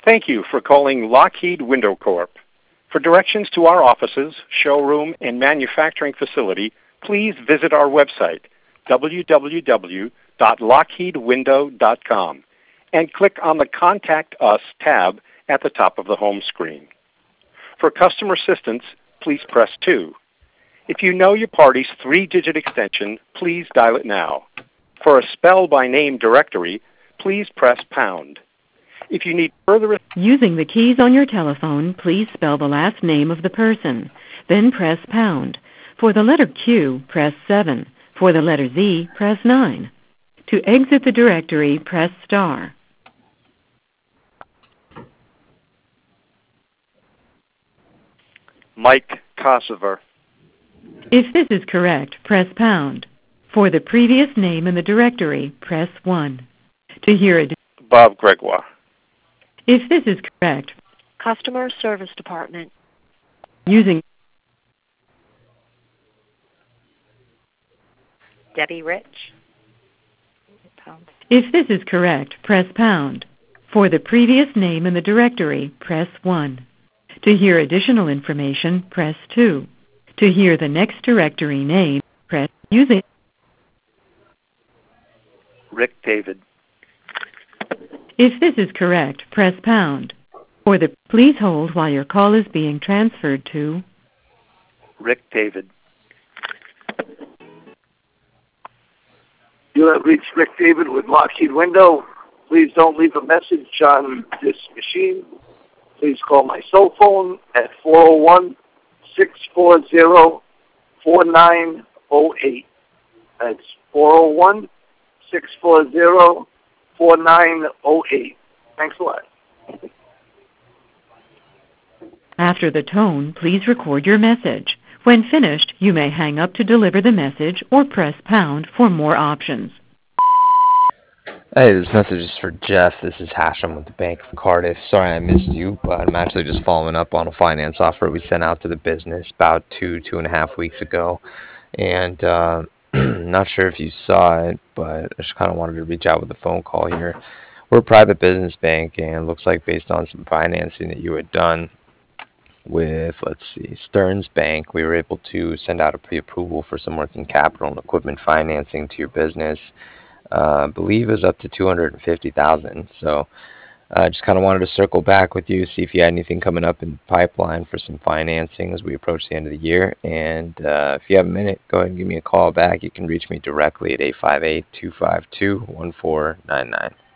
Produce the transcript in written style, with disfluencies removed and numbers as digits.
Thank you for calling Lockheed Window Corp. For directions to our offices, showroom, and manufacturing facility, please visit our website, www.lockheedwindow.com, and click on the Contact Us tab at the top of the home screen. For customer assistance, please press 2. If you know your party's 3-digit extension, please dial it now. For a spell by name directory, please press pound. If you need further... Using the keys on your telephone, please spell the last name of the person. Then press pound. For the letter Q, press 7. For the letter Z, press 9. To exit the directory, press star. Mike Kosover. If this is correct, press pound. For the previous name in the directory, press 1. To hear a... Bob Gregoire. If this is correct, Customer Service Department. using... Debbie Rich. Pound. If this is correct, press pound. For the previous name in the directory, press 1. To hear additional information, press 2. To hear the next directory name, press using... Rick David. If this is correct, press pound. For the... Please hold while your call is being transferred to... Rick David. You have reached Rick David with Lockheed Window. Please don't leave a message on this machine. Please call my cell phone at 401-640-4908. That's 401-640-4908. Thanks a lot. After the tone, please record your message. When finished, you may hang up to deliver the message or press pound for more options. Hey, this message is for Jeff. This is Hashem with the Bank of Cardiff. Sorry I missed you, but I'm actually just following up on a finance offer we sent out to the business about 2.5 weeks ago. And not sure if you saw it, but I just kind of wanted to reach out with a phone call here. We're a private business bank, and it looks like based on some financing that you had done with, let's see, Stearns Bank, we were able to send out a pre-approval for some working capital and equipment financing to your business. I believe it was up to $250,000. So just kind of wanted to circle back with you, see if you had anything coming up in the pipeline for some financing as we approach the end of the year. And if you have a minute, go ahead and give me a call back. You can reach me directly at 858-252-1499.